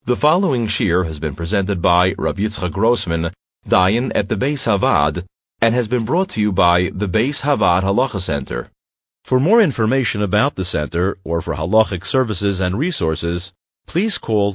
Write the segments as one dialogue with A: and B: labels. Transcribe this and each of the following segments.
A: The following shir has been presented by Rabbi Yitzchak Grossman, Dayan at the Beis Havad, and has been brought to you by the Beis Havad Halacha Center. For more information about the center or for halachic services and resources, please call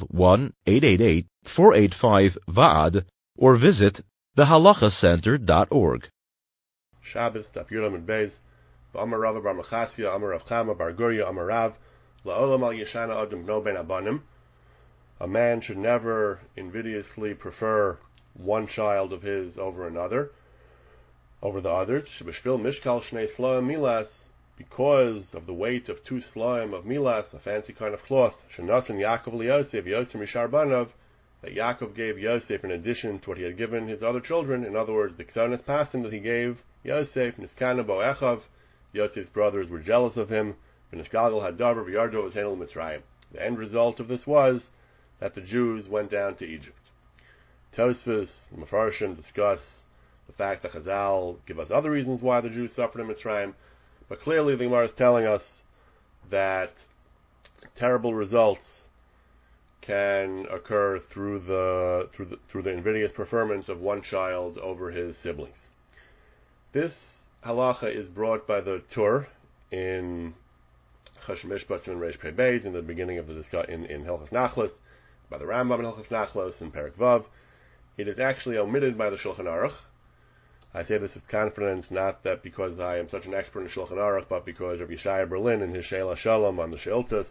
A: 1-888-485-VAAD or visit thehalachacenter.org.
B: Shabbos, Daf Yudam and Beis, Amar Rav Bar Machasya, Amar Rav Chama Bar Gurya, Amar Rav, La'olam al Yeshana Adam Bno Ben Abanim. A man should never invidiously prefer one child of his over the others. Shebeshvil Mishkal Shnei Slaim Milas, because of the weight of two slaim of Milas, a fancy kind of cloth. Shenasan Yaakov LiYosef, Yosef Mishar Banav, that Yaakov gave Yosef in addition to what he had given his other children. In other words, the Ksonis Pasim that he gave Yosef, Niskana Bo Echav. Yosef's brothers were jealous of him. V'nishgalgal Hadavar V'yardo was Henel Mitzrayim. The end result of this was that the Jews went down to Egypt. Tosfos and Mefarshim discuss the fact that Chazal give us other reasons why the Jews suffered in Mitzrayim, but clearly the Gemara is telling us that terrible results can occur through the invidious preference of one child over his siblings. This halacha is brought by the Tur in Choshen Mishpat and Reish Pei Beis in the beginning of the discussion in Hilchos Nachlos, by the Rambam in Hilchos Nachlos in Perek Vav. It is actually omitted by the Shulchan Aruch. I say this with confidence, not that because I am such an expert in Shulchan Aruch, but because of Yeshaya Berlin in his Sheila Shalom on the Sheiltas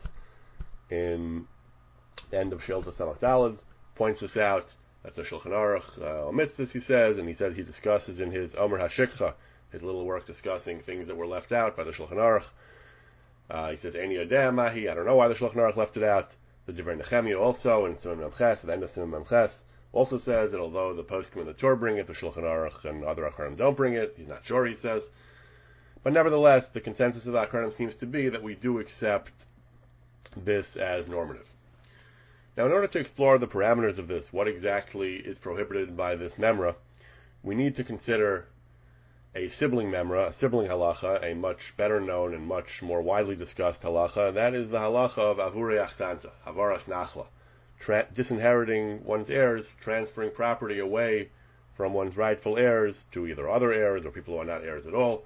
B: in the end of Sheiltas Samach Daled points this out, that the Shulchan Aruch omits this, he says, and he says he discusses in his Omer HaShikha, his little work discussing things that were left out by the Shulchan Aruch. He says, Eini Yodea Mahi, I don't know why the Shulchan Aruch left it out. The Divrei Nehemiah also, in Simon Memches, at the end of Simon Memches, also says that although the poskim and the Torah bring it, the Shulchan Aruch and other Acharonim don't bring it. He's not sure, he says. But nevertheless, the consensus of the Acharonim seems to be that we do accept this as normative. Now, in order to explore the parameters of this, what exactly is prohibited by this memra, we need to consider a sibling memra, a sibling halacha, a much better known and much more widely discussed halacha, and that is the halacha of avurei achsanta, havaras nachla, disinheriting one's heirs, transferring property away from one's rightful heirs to either other heirs or people who are not heirs at all.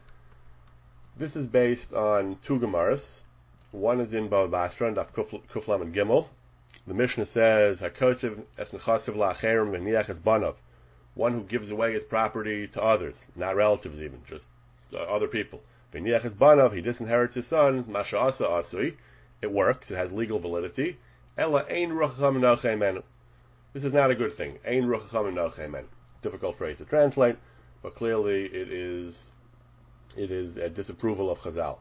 B: This is based on two Gemaras. One is in Bava Basra, and Daf Kuf Lamed Gimel. The Mishnah says, "Hakosev es nechasiv la'acherim v'niach es banav," one who gives away his property to others, not relatives even, just other people. V'niach es banav, he disinherits his sons. Masha asa asui, it works, it has legal validity. Ela ein ruchacham nochei menu. This is not a good thing. Ein ruchacham nochei menu. Difficult phrase to translate, but clearly it is a disapproval of Chazal.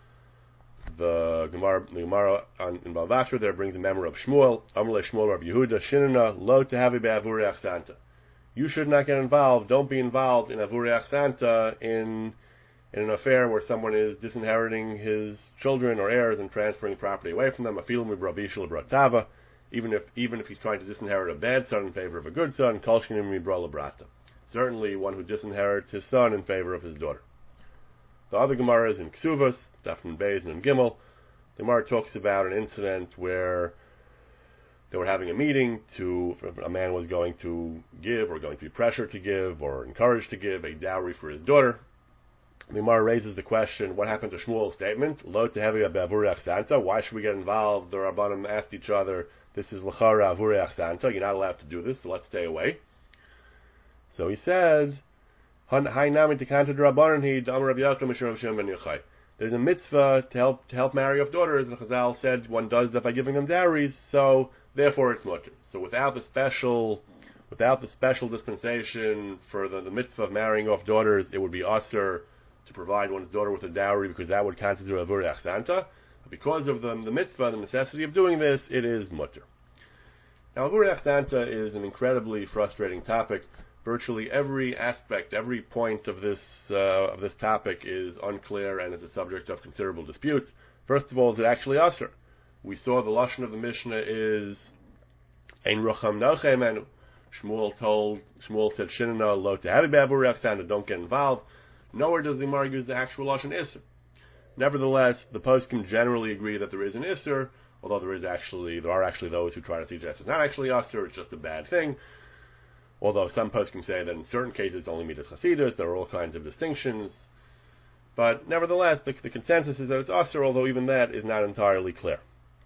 B: The Gemara in Bava Basra there brings a memory of Shmuel. Amar Shmuel Rav Yehuda Shinana lo tehavi be'avurei achsanta. You should not get involved. Don't be involved in avurei achsanta, in an affair where someone is disinheriting his children or heirs and transferring property away from them. Afilu mibra bishul bratava, even if he's trying to disinherit a bad son in favor of a good son. Kol shkenim mibra lebrata. Certainly, one who disinherits his son in favor of his daughter. The other Gemara is in Ksuvos, Daf Nun Beis and Gimel. The Gemara talks about an incident where they were having a meeting. A man was going to give, or going to be pressured to give, or encouraged to give a dowry for his daughter. The Gemara raises the question: what happened to Shmuel's statement? Lo tehavi be'avurei achsanta. Why should we get involved? The Rabbanim asked each other, "This is l'chara avurei achsanta. You're not allowed to do this, so let's stay away." So he said, there's a mitzvah to help marry off daughters, and Chazal said one does that by giving them dowries, so therefore it's mutter. So without the special dispensation for the mitzvah of marrying off daughters, it would be usher to provide one's daughter with a dowry, because that would constitute avurei achsanta. But because of the mitzvah, the necessity of doing this, it is mutter. Now, avurei achsanta is an incredibly frustrating topic. Virtually every aspect, every point of this topic is unclear and is a subject of considerable dispute. First of all, is it actually usher? We saw the lashon of the Mishnah is ein rucham nochei menu. Shmuel said Shinana lo tehavi be'avurei achsanta, don't get involved. Nowhere does the Gemara use the actual lashon isser. Nevertheless, the poskim generally agree that there is an isser although there are actually those who try to suggest it's not actually usher, it's just a bad thing. Although some poskim say that in certain cases it's only midas chasidus, there are all kinds of distinctions. But nevertheless, the consensus is that it's usher, although even that is not entirely clear.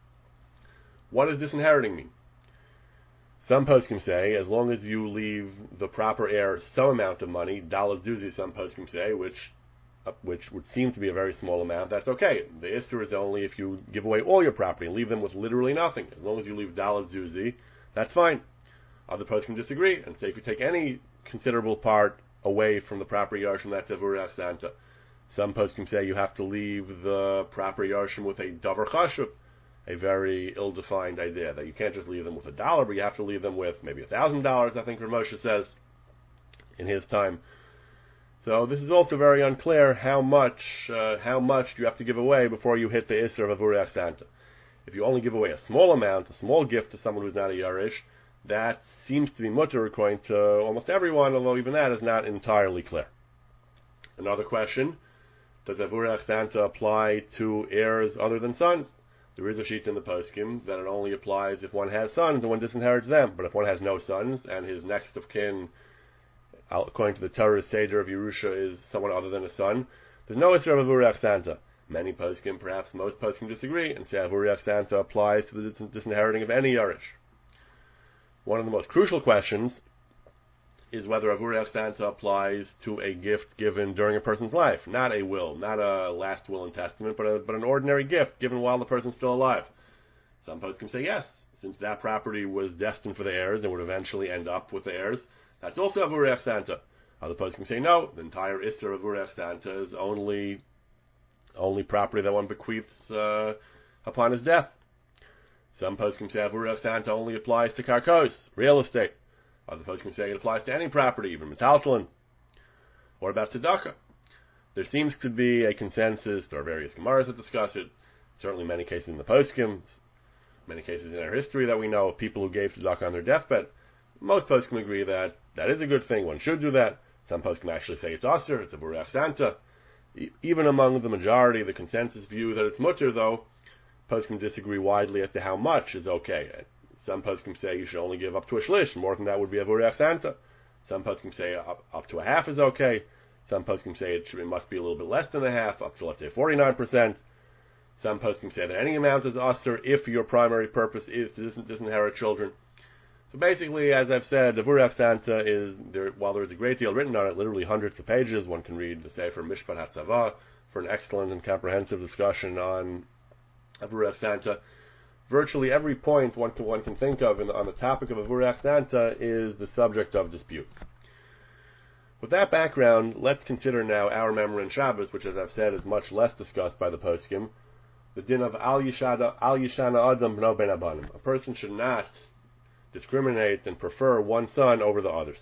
B: What does disinheriting mean? Some poskim say, as long as you leave the proper heir some amount of money, dollars duzi, some poskim say, which would seem to be a very small amount, that's okay. The issur is only if you give away all your property and leave them with literally nothing. As long as you leave dollars duzi, that's fine. Other poskim disagree and say if you take any considerable part away from the proper yarshim, that's avurei achsanta. Some poskim say you have to leave the proper yarshim with a davar chashuv, a very ill-defined idea, that you can't just leave them with $1, but you have to leave them with maybe $1,000, I think Rav Moshe says, in his time. So this is also very unclear how much you have to give away before you hit the issur of avurei achsanta. If you only give away a small amount, a small gift to someone who's not a yarish, that seems to be mutter according to almost everyone, although even that is not entirely clear. Another question, does avurei achsanta apply to heirs other than sons? There is a sheet in the poskim that it only applies if one has sons and one disinherits them. But if one has no sons and his next of kin, according to the Torah Seder of Yerusha, is someone other than a son, there's no issur of avurei achsanta. Many poskim, perhaps most poskim, disagree and say avurei achsanta applies to the disinheriting of any yarish. One of the most crucial questions is whether avurei achsanta applies to a gift given during a person's life, not a will, not a last will and testament, but an ordinary gift given while the person's still alive. Some poskim say yes, since that property was destined for the heirs and would eventually end up with the heirs, that's also avurei achsanta. Other poskim say no, the entire issur of avurei achsanta is only property that one bequeaths upon his death. Some poskim say avurei achsanta only applies to karkos, real estate. Other poskim say it applies to any property, even metaltalin. What about tzedakah? There seems to be a consensus. There are various gemaras that discuss it. Certainly many cases in the poskim, many cases in our history that we know of people who gave tzedakah on their deathbed. Most poskim agree that that is a good thing. One should do that. Some poskim actually say it's usher, it's avurei achsanta. Even among the majority, the consensus view that it's mutter, though, poskim disagree widely as to how much is okay. Some poskim say you should only give up to a shlish. More than that would be avurei achsanta. Some poskim say up to a half is okay. Some poskim say it must be a little bit less than a half, up to, let's say, 49%. Some poskim say that any amount is usher if your primary purpose is to disinherit children. So basically, as I've said, avurei achsanta is there. While there is a great deal written on it, literally hundreds of pages, one can read the Sefer Mishpat HaTzava for an excellent and comprehensive discussion on avurei achsanta. Virtually every point one can think of on the topic of avurei achsanta is the subject of dispute. With that background, let's consider now our memory in Shabbos, which, as I've said, is much less discussed by the poskim. The din of al yishana adam b'no ben abanim. A person should not discriminate and prefer one son over the others.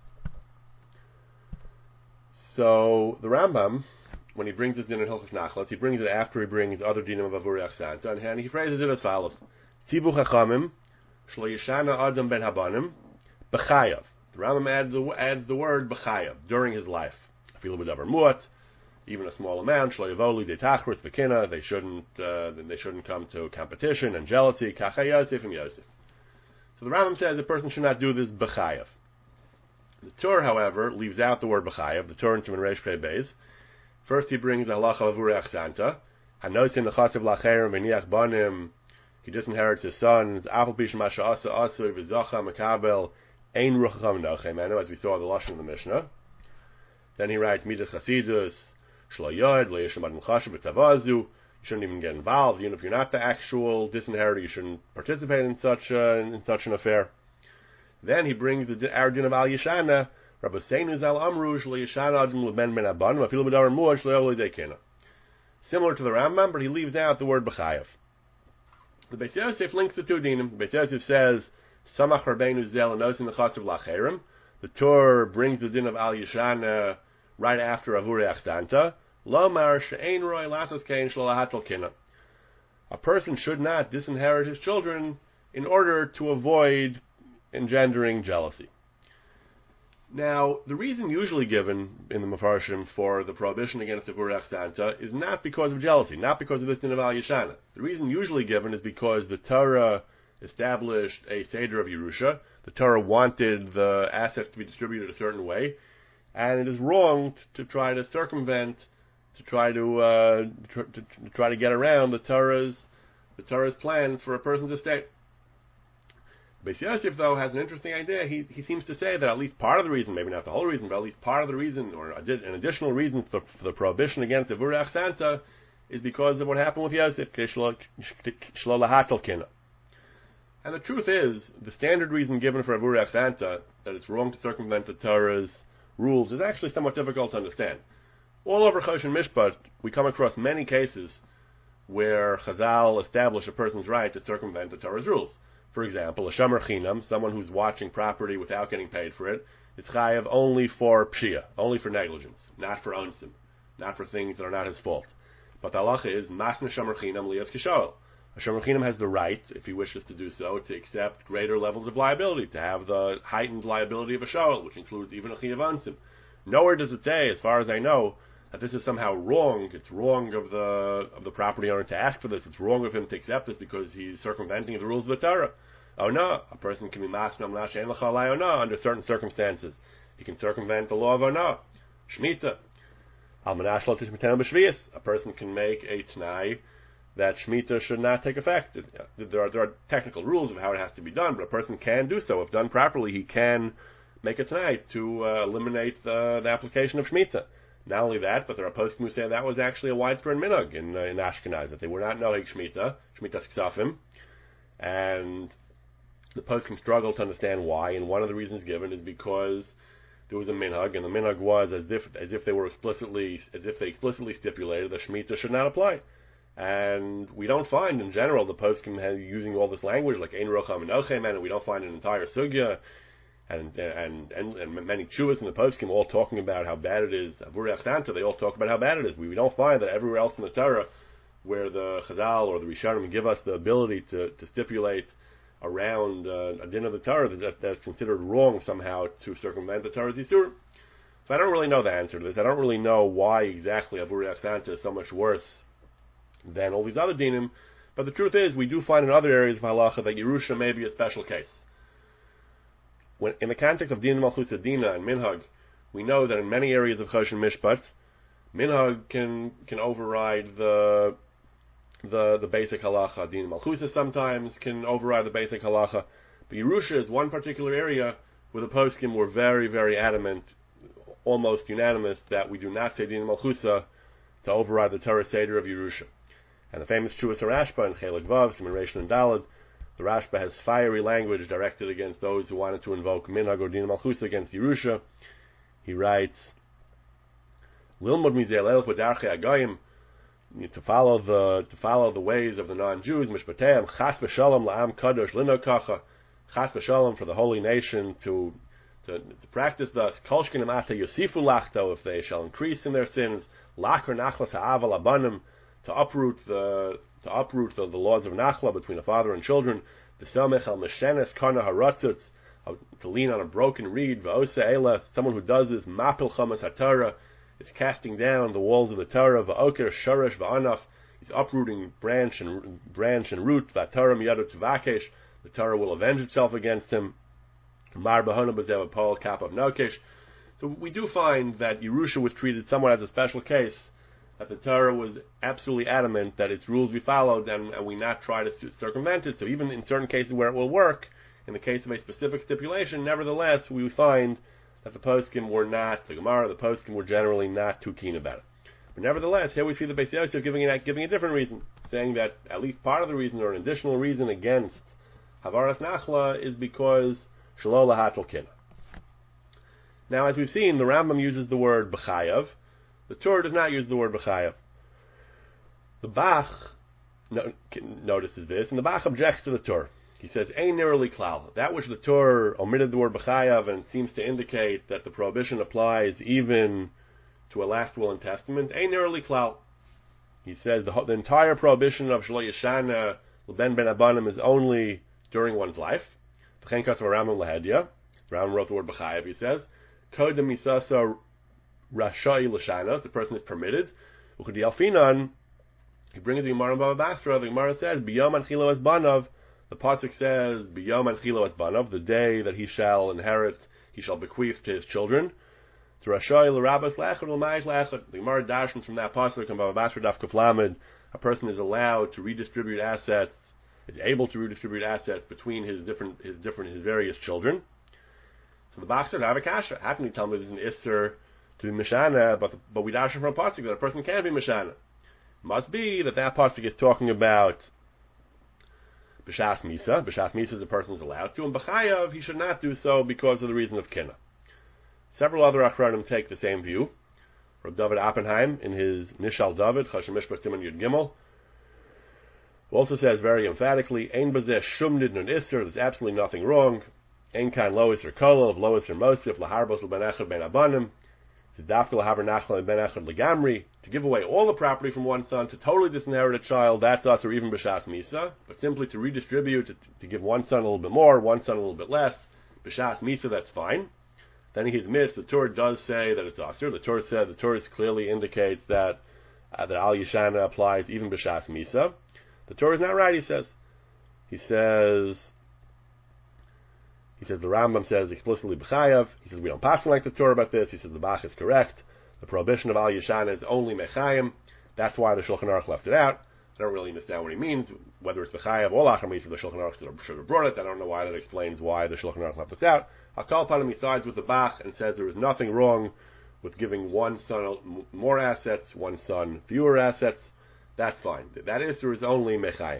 B: So the Rambam, when he brings this din in Hilchos Nachlas, he brings it after he brings other dinim of avurei achsanta, and he phrases it as follows: Tzivu chachamim shlo yishana adam ben habanim b'chayav. The Rambam adds the word b'chayav, during his life. Afilu b'davar muat, even a small amount. Shlo yavolu detachris v'kina. They shouldn't come to competition and jealousy. Kacha Yosef and Yosef. So the Rambam says a person should not do this b'chayav. The Tur, however, leaves out the word b'chayav. The Tur in Siman Reish Pei Beis. First, he brings the halacha of avurei achsanta. Hanosin l'chasav lacherim v'niach banim. He disinherits his sons. Afal pi shema she'asa asur v'zacha makabel ein ruach chacham nochemenu, as we saw the lashon in the Mishnah. Then he writes midas chasidus shlo yod lo yisham adam chashav v'tzavazu. You shouldn't even get involved, even if you're not the actual disinheritor. You shouldn't participate in such an affair. Then he brings our din of al yishana. Rabbi Seinu zal amru shlo yishana adam l'ben ben abanim afilu b'davar muad shlo yavlu deikena. Similar to the Rambam, but he leaves out the word b'chayav. The Beis Yosef links the two dinim. The Beis Yosef says samach rabbeinu zel anosin l'chasav lacherim. The Torah brings the din of al yishana right after avurei achsanta. Lomar she'ein roi lasas kein shlo lahatal kina. A person should not disinherit his children in order to avoid engendering jealousy. Now, the reason usually given in the Mefarshim for the prohibition against the Vurach Santa is not because of jealousy, not because of this din of Al Yeshana. The reason usually given is because the Torah established a Seder of Yerusha. The Torah wanted the assets to be distributed a certain way, and it is wrong to try to circumvent, to try to get around the Torah's plan for a person's estate. Beis Yosef, though, has an interesting idea. He seems to say that at least part of the reason, maybe not the whole reason, but at least part of the reason, or an additional reason for the prohibition against the Vurach Santa is because of what happened with Yosef, Shlo Lahatal Kina. And the truth is, the standard reason given for a Vurach Santa, that it's wrong to circumvent the Torah's rules, is actually somewhat difficult to understand. All over Choshen Mishpat, we come across many cases where Chazal establish a person's right to circumvent the Torah's rules. For example, a shomer chinam, someone who's watching property without getting paid for it, is chayav only for pshia, only for negligence, not for onsim, not for things that are not his fault. But the halacha is masna shomer chinam liyas kishoel. A shomer chinam has the right, if he wishes to do so, to accept greater levels of liability, to have the heightened liability of a shoel, which includes even a chayav onsim. Nowhere does it say, as far as I know, that this is somehow wrong. It's wrong of the property owner to ask for this. It's wrong of him to accept this because he's circumventing the rules of the Torah. Oh no, a person can be masnam lashein l'chalai oh no under certain circumstances. He can circumvent the law of oh no. Shmita. Al-manash lo tishmitenu b'shvius. A person can make a t'nai that Shemitah should not take effect. There are technical rules of how it has to be done, but a person can do so. If done properly, he can make a t'nai to eliminate the application of Shemitah. Not only that, but there are poskim who say that was actually a widespread minhag in Ashkenaz, that they were not knowing Shemitah Ksafim, and the poskim struggled to understand why, and one of the reasons given is because there was a minhag, and the minhag was as if they explicitly stipulated that Shemitah should not apply. And we don't find in general the poskim using all this language like Ein Rocham and Ochem, and we don't find an entire sugya and many chuvas in the poskim all talking about how bad it is. Vurach Santa, they all talk about how bad it is. We don't find that everywhere else in the Torah where the Chazal or the Rishonim give us the ability to stipulate around a din of the Torah that's considered wrong somehow to circumvent the Torah's Yisur. So I don't really know the answer to this. I don't really know why exactly Vurach Santa is so much worse than all these other dinim. But the truth is, we do find in other areas of halacha that Yerusha may be a special case. When, in the context of Din Malchus Adina and Minhag, we know that in many areas of Choshen Mishpat, Minhag can override the basic halacha. Din Malchus sometimes can override the basic halacha. But Yerusha is one particular area where the poskim were very, very adamant, almost unanimous, that we do not say Din Malchus to override the Torah Seder of Yerusha. And the famous Chuvas Rashba in Chelik Vav, Siman Reish and Daled, the Rashba has fiery language directed against those who wanted to invoke Minhag or Din Malchus against Yerusha. He writes, Lilmod mizeh leilch b'darchei agayim, to follow the ways of the non-Jews, mishpateim chas v'shalom la'am kadosh lino kacha, chas v'shalom for the holy nation to practice thus. Kol shkenim ata yosifu lachto, if they shall increase in their sins, lacher nachlas ha'aval abanim, to uproot the laws of nachla between a father and children, v'selmech al meshenes kana haratzutz, to lean on a broken reed, v'osa ela, someone who does this, mapil chamas haTorah, is casting down the walls of the Torah, v'oker shoresh v'anaf, he's uprooting branch and root, v'atorah miyadu tvakesh, the Torah will avenge itself against him, mar b'hona b'zev apol kap of nokesh. So we do find that Yerusha was treated somewhat as a special case, that the Torah was absolutely adamant that its rules be followed, and we not try to circumvent it. So even in certain cases where it will work, in the case of a specific stipulation, nevertheless, we find that the poskim were not, the Gemara, the poskim were generally not too keen about it. But nevertheless, here we see the Beis Yosef giving a different reason, saying that at least part of the reason, or an additional reason against Havaras Nachla, is because Shelo Lahatal Kina. Now, as we've seen, the Rambam uses the word B'chayav. The Torah does not use the word B'chayav. The Bach notices this, and the Bach objects to the Torah. He says, Ein nirli klal. That which the Torah omitted the word B'chayav and seems to indicate that the prohibition applies even to a last will and testament, Ein nirli klal. He says the entire prohibition of Shlo Yeshana L'ben Ben Abanim is only during one's life. V'chen kasav Rambam Lahedya. Rambam wrote the word B'chayav, he says. Kodem Misasa Rashai Lashanas, the person is permitted. Ukudi Alfinan, he brings the Gemara in Baba Basra. The Gemara says, Biyom Anchilo Es Banav. The pasuk says, Biyom Anchilo Es Banav, the day that he shall inherit, he shall bequeath to his children. To Rashai L'Rabbas Lechad L'Mayis Lechad. The Gemara dashes from that pasuk in Baba Basra Daf Kuf Lamed. A person is allowed to redistribute assets, is able to redistribute assets between his various children. So the Bach says, I have a kasha. How can you tell me there's an Isser to be Mishana, but we dash from a pasuk that a person can't be Mishana? Must be that pasuk is talking about B'shas Misa. B'shas Misa is a person is allowed to, and B'chayav he should not do so because of the reason of Kina. Several other Achronim take the same view. Rav David Oppenheim, in his Nishal David, Chashem Mishpat Siman Yud Gimel, also says very emphatically, Ein Bazeh Shum Nidnun Isser, there's absolutely nothing wrong. Ein Kan Lois or Kolov, Lois or Mosif, Laharbos Ben Echad Ben Abanim, to give away all the property from one son, to totally disinherit a child, that's us, or even B'shas Misa, but simply to redistribute, to give one son a little bit more, one son a little bit less, B'shas Misa, that's fine. Then he's missed, the Torah does say that it's Asur. The Torah clearly indicates that Al Yishana applies even B'shas Misa. The Torah is not right, he says. He says the Rambam says explicitly B'chayav. He says we don't pass like the Torah about this. He says the Bach is correct. The prohibition of Al Yishana is only Mechayim. That's why the Shulchan Aruch left it out. I don't really understand what he means, whether it's B'chayav or Lachar Misa. The Shulchan Aruch should have brought it. I don't know why that explains why the Shulchan Aruch left this out. Hakal Panim, he sides with the Bach and says there is nothing wrong with giving one son more assets, one son fewer assets. That's fine. That is, there is only Mechayim.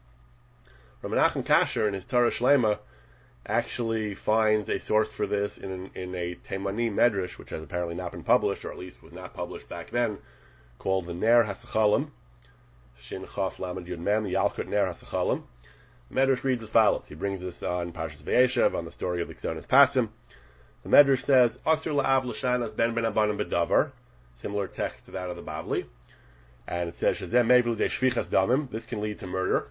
B: Rav Menachem Kasher in his Torah Shlema actually finds a source for this in a Teimani Medrash, which has apparently not been published, or at least was not published back then, called the Ner HaSachalim, Shin Chaf Lamed Yud Mem, Yalkut Ner HaSachalim. The Medrash reads as follows. He brings this on Parshas Vayeshev, on the story of the Ksonis Pasim. The Medrash says, Asur la'av l'shanas ben abanim bedavar, similar text to that of the Bavli. And it says, Shazem mevlu de shvichas damim, this can lead to murder.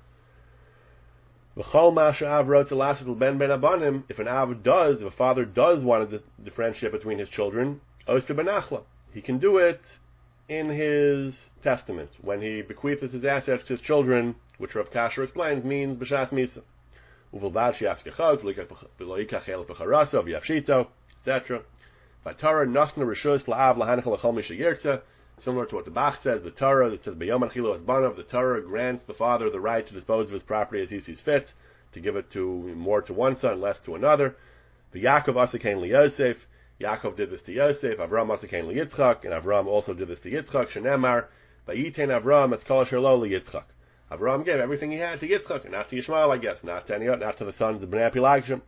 B: V'chol ma she'av wrote to lasit ben abanim, if a father does want to differentiate between his children, osir benachla, he can do it in his testament, when he bequeaths his assets to his children, which Rav Kasher explains means b'shas misa. Uvilbad she'askechot, v'loikach el b'charaso, v'yavshito, etc. V'Torah nasna rishus la'av lahanachal l'chol mi sheyirtza. Similar to what the Bach says, the Torah that says b'yom anchilo es banav, the Torah grants the father the right to dispose of his property as he sees fit, to give it to more to one son, less to another. The Yaakov asakain liYosef, Yaakov did this to Yosef. Avram asakain liYitzchak, and Avram also did this to Yitzchak. Shenemar vayitein Avram es kol asher lo liYitzchak. Avram gave everything he had to Yitzchak, and not to Yishmael, I guess, not to the sons of Bnei Pilagshim.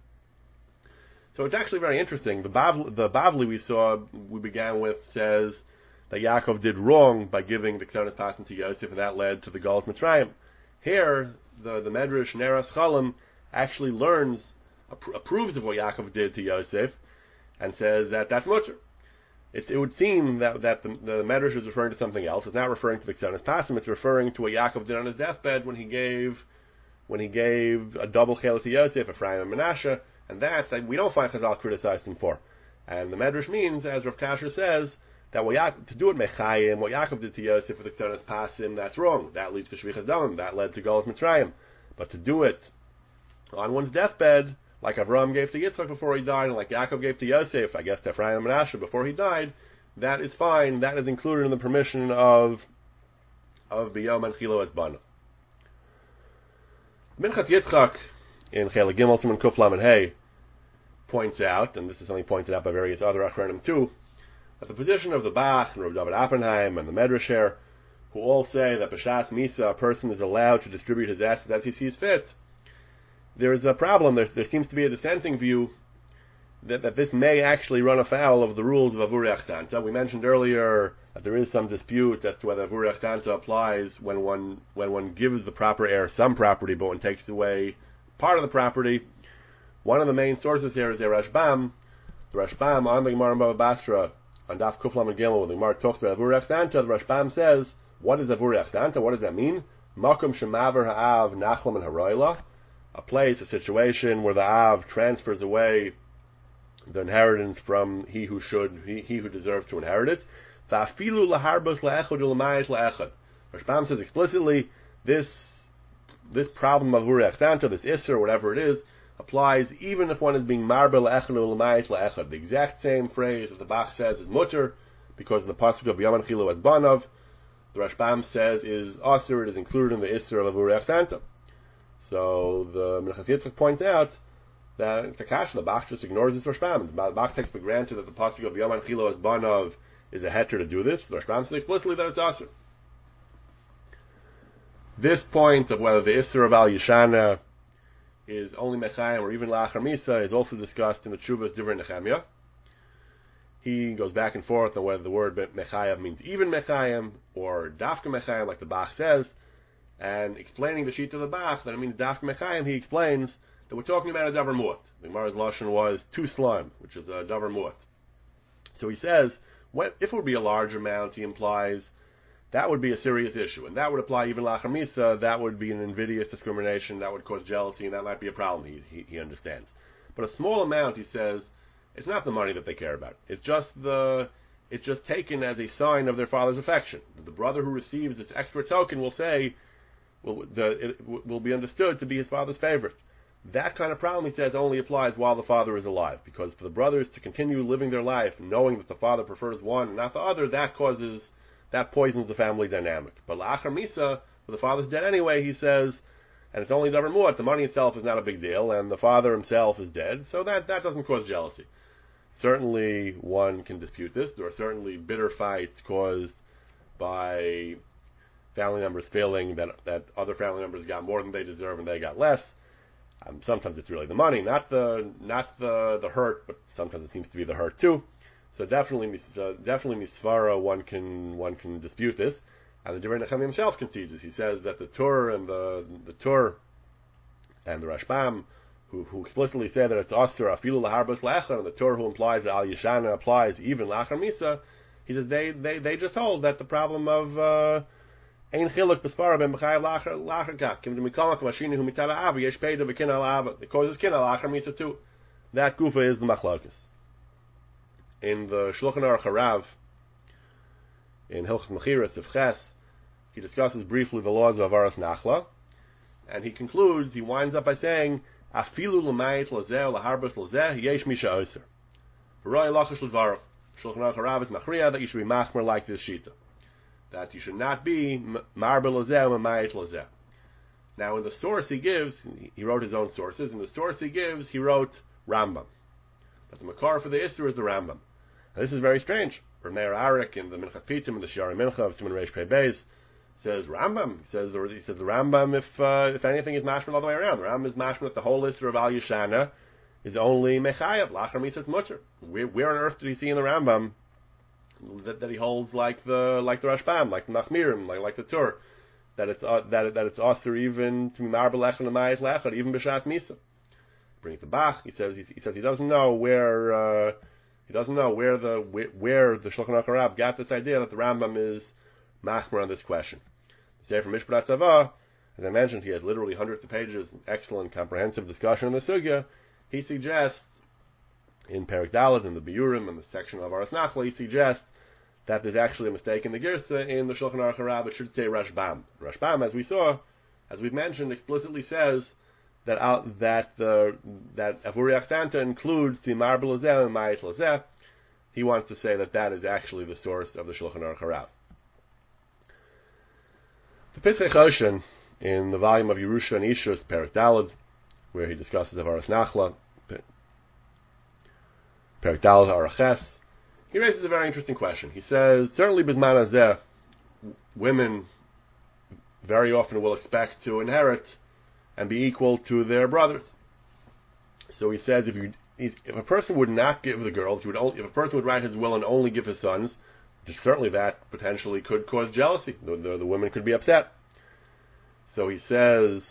B: So it's actually very interesting. The Bavli we began with says that Yaakov did wrong by giving the Ksonis Pasim to Yosef, and that led to the Galus Mitzrayim. Here, the Medrash Ner HaSachalim actually approves of what Yaakov did to Yosef, and says that that's mutter. It would seem that the Medrash is referring to something else. It's not referring to the Ksonis Pasim. It's referring to what Yaakov did on his deathbed when he gave a double chelik to Yosef, Ephraim and Menashe, and that we don't find Chazal criticized him for. And the Medrash means, as Rav Kasher says, that to do it mechayim, what Yaakov did to Yosef with the Ksonis Pasim, that's wrong. That leads to Shvichas Damim. That led to Galus Mitzrayim. But to do it on one's deathbed, like Avram gave to Yitzchak before he died, and like Yaakov gave to Yosef, I guess to Ephraim and Menashe before he died, that is fine. That is included in the permission of Biyom and Chilo Es Bana. Minchas Yitzchak in Chelik Gimel Siman Kuf Lamed Hey points out, and this is something pointed out by various other Achronim too, that the position of the Bach and Rav David Oppenheim and the Medrash here, who all say that b'shas misa a person is allowed to distribute his assets as he sees fit, there is a problem. There seems to be a dissenting view that this may actually run afoul of the rules of Avurei Achsanta. We mentioned earlier that there is some dispute as to whether Avurei Achsanta applies when one gives the proper heir some property, but one takes away part of the property. One of the main sources here is the Rashbam. The Rashbam on the Gemara in Bava Basra, on Daf Kuf Lamed Gimel, when the Gemara talks about Avurei Achsanta, the Rashbam says, what is Avurei Achsanta? What does that mean? Makom shemaver ha'av nachlam and haroila. A place, a situation where the Av transfers away the inheritance from he who deserves to inherit it. Va'afilu laharbos le'echad u'lemayis le'echad. Rashbam says explicitly this problem of Uri Aksanta, this Isser, whatever it is, applies even if one is being marbe le'echad u'lemayis le'echad. The exact same phrase that the Bach says is mutter, because of the pasuk of Yaman Chilu as Banav, the Rashbam says is Asr, it is included in the Isser of Uri Aksanta. So the Minchas Yitzchak points out that it's a kasha. The Bach just ignores this Rashbam. The Bach takes for granted that the pasuk of Yaman Chilu as Banav is a heter to do this. The Rashbam says explicitly that it's Asr. This point of whether the Isser of Al Yishana is only Mechayim or even La'achar Misa is also discussed in the Tshuvas Divrei Nechemia. He goes back and forth on whether the word Mechayim means even Mechayim or Dafka Mechayim, like the Bach says, and explaining the sheet of the Bach that it means Dafka Mechayim, he explains that we're talking about a Davar Mu'at. The Gemara's Lashon was two slime, which is a Davar Mu'at. So he says, if it would be a large amount, he implies that would be a serious issue, and that would apply even La'achar Misa. That would be an invidious discrimination, that would cause jealousy, and that might be a problem, he understands. But a small amount, he says, it's not the money that they care about. It's just taken as a sign of their father's affection. The brother who receives this extra token will say, it will be understood to be his father's favorite. That kind of problem, he says, only applies while the father is alive, because for the brothers to continue living their life knowing that the father prefers one and not the other, that poisons the family dynamic. But La'achar Misa, when the father's dead anyway, he says, and it's only Davar Mu'at, the money itself is not a big deal, and the father himself is dead, so that doesn't cause jealousy. Certainly one can dispute this. There are certainly bitter fights caused by family members feeling that other family members got more than they deserve and they got less. Sometimes it's really the money, not the hurt, but sometimes it seems to be the hurt too. So definitely misvara, one can dispute this, and the Divrei Nechemia himself concedes this. He says that the Tur and the Rashbam, who explicitly say that it's Asr afilu laharbos le'echad, and the Tur who implies that Al Yishana applies even La'achar Misa, he says they just hold that the problem of Ein Chiluk B'Spara Ben B'Chayav La'achar Kach Kim D'Mikama K'Mashini Hu Mitala Ava Yesh Peida V'Kin Al Ava. It causes Kin Al La'achar Misa too. That Gufa is the Machlokes. In the Shulchan Aruch Harav, in Hilchos Mechiras of Ches, he discusses briefly the laws of Aras Nachla, and he winds up by saying, Afilu l'mayit l'zeh l'harbos l'zeh yesh misha oser. V'roi lachash l'varach. Shulchan Aruch Harav is machriya that you should be machmer like this shita, that you should not be marbe l'zeh l'mayit l'zeh. Now in the source he gives, he wrote his own sources. In the source he gives, he wrote Rambam. But the makar for the Isser is the Rambam. Now, this is very strange. Meir Arik in the Minchas Pitim and the Shiari Mincha of Siman Reish Pei Beis says Rambam. He says the Rambam, if anything, is mashman all the way around. The Rambam is mashman that the whole Isser of Al Yishana is only Mechayav, La'achar Misa Mutter. Where on earth did he see in the Rambam that he holds like the Rashbam, like the Machmirim, like the Tur, that it's Asr even to Marbe Lechon and Mayis Lechon, even B'Shat Misa. Brings the Bach. He says he doesn't know where the Shulchan Aruch Harav got this idea that the Rambam is machmer on this question. Say from Mishpat Tzava, as I mentioned, he has literally hundreds of pages, excellent comprehensive discussion on the sugya. He suggests in Perek Dalet, in the Biurim, in the section of Aras Nachla, he suggests that there's actually a mistake in the Girsa in the Shulchan Aruch Harav. It should say Rashbam. Rashbam, as we've mentioned, explicitly says that Avuri Aksanta includes the Marbe L'Zeh and Mayit L'Zeh. He wants to say that is actually the source of the Shulchan Aruch Harav. The Pitzchei Choshen, in the volume of Yerusha and Ishus, Perek Dalet, where he discusses Avaras Nachla, Perek Dalet Aruch Ches, he raises a very interesting question. He says, certainly B'zman Hazeh, women very often will expect to inherit and be equal to their brothers. So he says, if a person would not give the girls, if a person would write his will and only give his sons, certainly that potentially could cause jealousy. The women could be upset. So he says,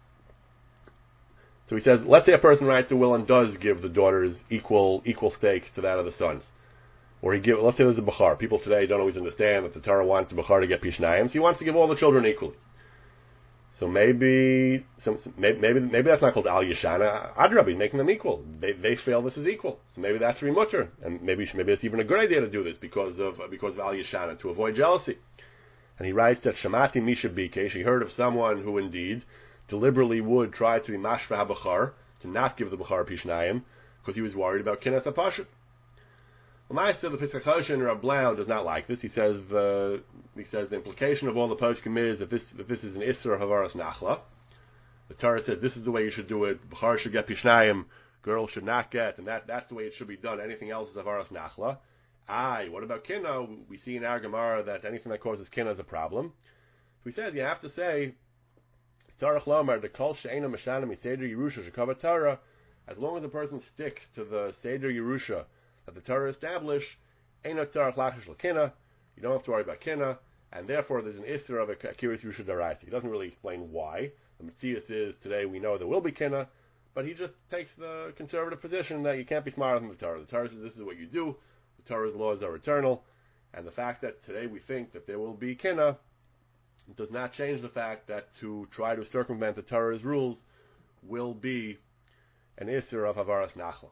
B: let's say a person writes a will and does give the daughters equal stakes to that of the sons. Or let's say there's a Bechar. People today don't always understand that the Torah wants the Bechar to get Pishnayim, so he wants to give all the children equally. So maybe that's not called Al Yeshana. Adrabi, making them equal. They feel this is equal. So maybe that's remutter, and maybe it's even a good idea to do this because of Al Yeshana, to avoid jealousy. And he writes that Shamati Misha Bikesh, he heard of someone who indeed deliberately would try to be mashva habachar, to not give the bachar pishnayim, because he was worried about kinas hapashut. L'maisa, the Pesach Hoshen, Rab Blau does not like this. He says the implication of all the poskim is that this is an isra havaras nachla. The Torah says this is the way you should do it. Bachar should get pishnayim, girls should not get, and that's the way it should be done. Anything else is havaras nachla. What about kinna? We see in our Gemara that anything that causes kinna is a problem. So he says you have to say Tzarech Lomar the Kol She'ena Meshana Miseder Yerusha Shekava Torah. As long as the person sticks to the Seder Yerusha that the Torah established, Eino Tzarech Lachish L'Kinna. You don't have to worry about kinna, and therefore there's an isser of a Akiris Yerusha Daraisa. He doesn't really explain why. The Metzius is today we know there will be kinna, but he just takes the conservative position that you can't be smarter than the Torah. The Torah says this is what you do. The Torah's laws are eternal, and the fact that today we think that there will be kinna does not change the fact that to try to circumvent the Torah's rules will be an isser of havaras nachla.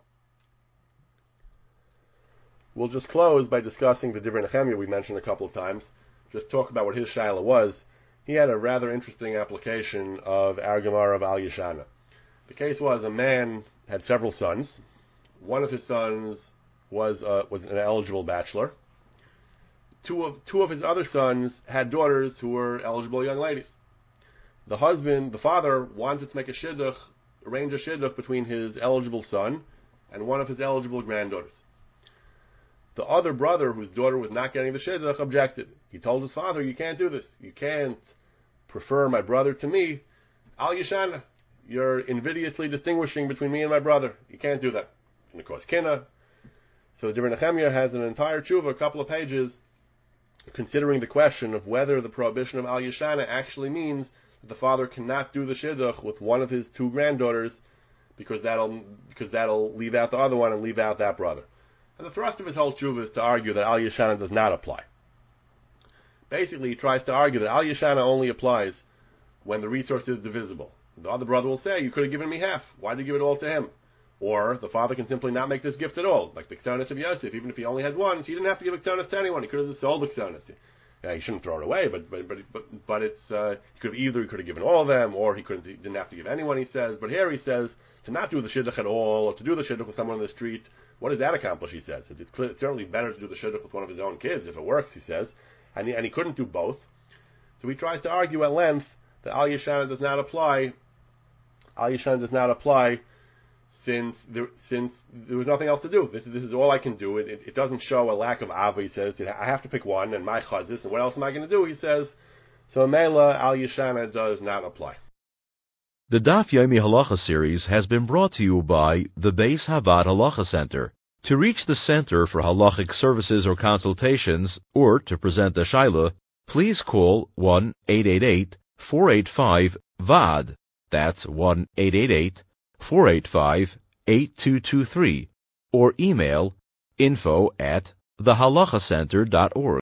B: We'll just close by discussing the Divrei Nehemiah we mentioned a couple of times. Just talk about what his shaila was. He had a rather interesting application of our Gemara of Al Yeshana. The case was a man had several sons. One of his sons was an eligible bachelor. Two of his other sons had daughters who were eligible young ladies. The father, wanted to make arrange a shidduch between his eligible son and one of his eligible granddaughters. The other brother, whose daughter was not getting the shidduch, objected. He told his father, "You can't do this. You can't prefer my brother to me. Al Yeshana, you're invidiously distinguishing between me and my brother. You can't do that." And of course, kinna. So Divrei Nehemiah has an entire tshuva, a couple of pages, considering the question of whether the prohibition of Al Yeshana actually means that the father cannot do the shidduch with one of his two granddaughters because that'll leave out the other one and leave out that brother. And the thrust of his whole tshuva is to argue that Al Yeshana does not apply. Basically, he tries to argue that Al Yeshana only applies when the resource is divisible. The other brother will say, "You could have given me half. Why did you give it all to him?" Or the father can simply not make this gift at all, like the K'tonis of Yosef. Even if he only had one, he didn't have to give a K'tonis to anyone. He could have just sold the K'tonis. Yeah, he shouldn't throw it away, but it's he could have given all of them, or he didn't have to give anyone. He says, but here he says to not do the shidduch at all, or to do the shidduch with someone on the street. What does that accomplish? He says it's certainly better to do the shidduch with one of his own kids if it works. He says, and he couldn't do both. So he tries to argue at length that Al Yeshana does not apply. Al Yeshana does not apply. Since there was nothing else to do. This is all I can do. It doesn't show a lack of ava. He says, I have to pick one, and my chazis, and what else am I going to do? He says, so Mela Al Yeshana does not apply.
A: The Daf Yomi Halacha series has been brought to you by the Beis Havad Halacha Center. To reach the Center for Halachic Services or Consultations, or to present a Shaila, please call 1-888-485-VAD. That's 1-888-485-8223, or email info@thehalachacenter.org.